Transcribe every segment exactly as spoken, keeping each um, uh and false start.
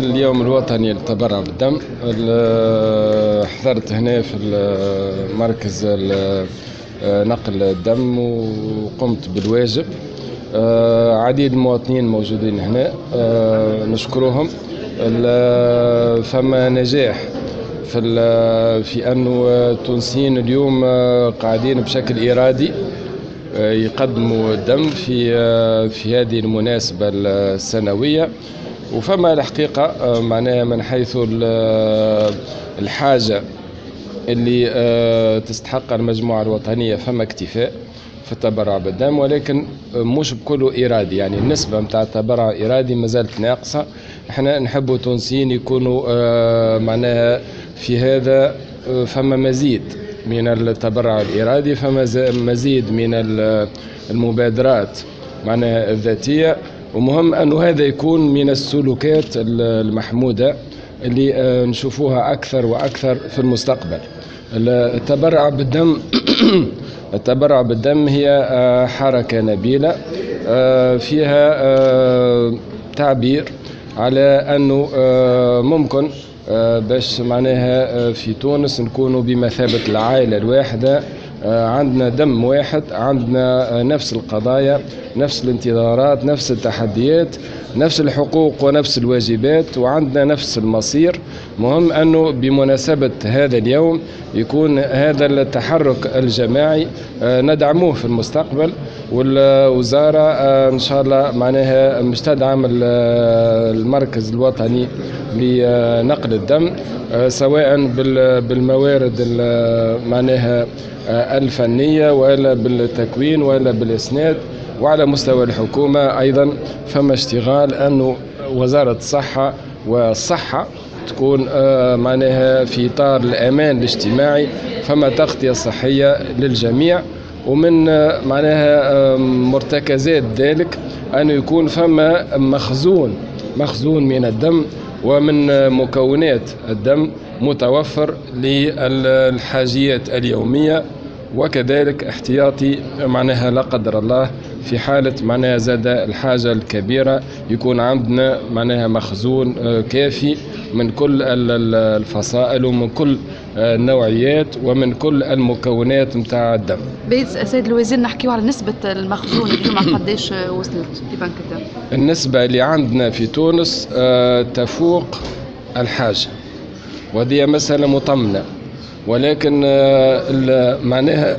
اليوم الوطني للتبرع بالدم. حضرت هنا في مركز نقل الدم وقمت بالواجب. عديد المواطنين موجودين هنا نشكرهم. فما نجاح في في أنه التونسيين اليوم قاعدين بشكل إرادي يقدموا الدم في في هذه المناسبة السنوية. وفما الحقيقة معناها من حيث الحاجة اللي تستحق المجموعة الوطنية فما اكتفاء في التبرع بالدم، ولكن مش بكله إرادي. يعني النسبة متاع التبرع الإرادي ما زالت ناقصة. احنا نحبوا تونسيين يكونوا معناها في هذا فما مزيد من التبرع الإرادي، فما مزيد من المبادرات معناها الذاتية. ومهم أنه هذا يكون من السلوكات المحمودة اللي نشوفوها أكثر وأكثر في المستقبل. التبرع بالدم التبرع بالدم هي حركة نبيلة فيها تعبير على أنه ممكن باش معناها في تونس نكونوا بمثابة العائلة الواحدة، عندنا دم واحد، عندنا نفس القضايا، نفس الانتظارات، نفس التحديات، نفس الحقوق ونفس الواجبات، وعندنا نفس المصير. مهم أنه بمناسبة هذا اليوم يكون هذا التحرك الجماعي ندعموه في المستقبل. والوزارة إن شاء الله معناها مش تدعم المركز الوطني لنقل الدم سواء بالموارد معناها الفنية ولا بالتكوين ولا بالإسناد. وعلى مستوى الحكومة أيضا فما اشتغال أنه وزارة الصحة والصحة تكون معناها في إطار الأمان الاجتماعي، فما تغطية صحية للجميع. ومن معناها مرتكزات ذلك أنه يكون فما مخزون مخزون من الدم ومن مكونات الدم متوفر للحاجيات اليومية، وكذلك احتياطي معناها لا قدر الله في حالة معناها زاد الحاجة الكبيرة يكون عندنا معناها مخزون كافي من كل الفصائل ومن كل النوعيات ومن كل المكونات متاع الدم. بيت سيد الوزير نحكيو على نسبة المخزون اليوم قديش وصلت في بنك الدم؟ النسبة اللي عندنا في تونس تفوق الحاجة، وهذه مسألة مطمئنة، ولكن معناها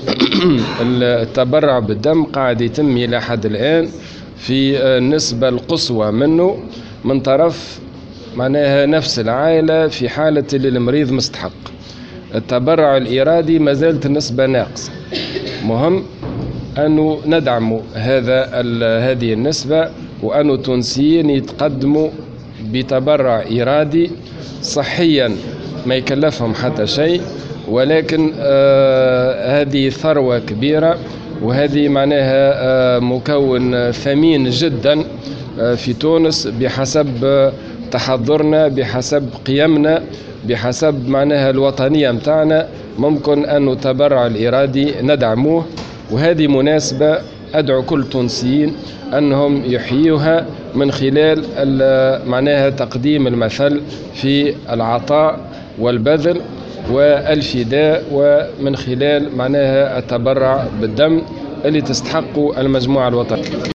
التبرع بالدم قاعد يتم إلى حد الآن في النسبة القصوى منه من طرف معناها نفس العائلة في حالة اللي المريض مستحق. التبرع الإرادي ما زالت النسبة ناقصة. مهم أنه ندعم هذا هذه النسبة، وأن التونسيين يتقدموا بتبرع إرادي صحيا ما يكلفهم حتى شيء، ولكن آه هذه ثروة كبيرة، وهذه معناها آه مكون ثمين جدا آه في تونس بحسب آه تحضرنا، بحسب قيمنا، بحسب معناها الوطنية متاعنا. ممكن أن التبرع الإرادي ندعموه، وهذه مناسبة أدعو كل تونسيين أنهم يحيوها من خلال معناها تقديم المثل في العطاء والبذل والفداء، ومن خلال معناها التبرع بالدم اللي تستحق المجموعة الوطنية.